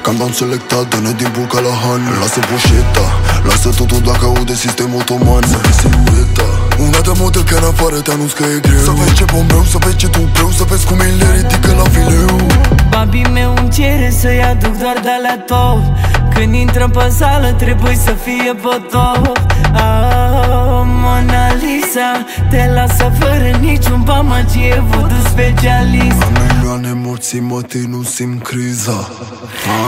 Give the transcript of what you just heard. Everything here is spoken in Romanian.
Cam down selectat, dă-ne din bulca la Han. Lasă poșeta, lasă totul dacă aude sistem otoman. Să vezi silueta, una de model că în afară te anunț că e greu. Să vezi ce bombeu, să vezi ce tupeu, să vezi cum îi le ridică la fileu. Babii meu îmi cere să-i aduc doar de-alea top. Când intră pe sală trebuie să fie pe top. Mona Lisa te lasă fără niciun ban, magie, voodoo specialist. Am milioane emoții, mă, nu simt criza.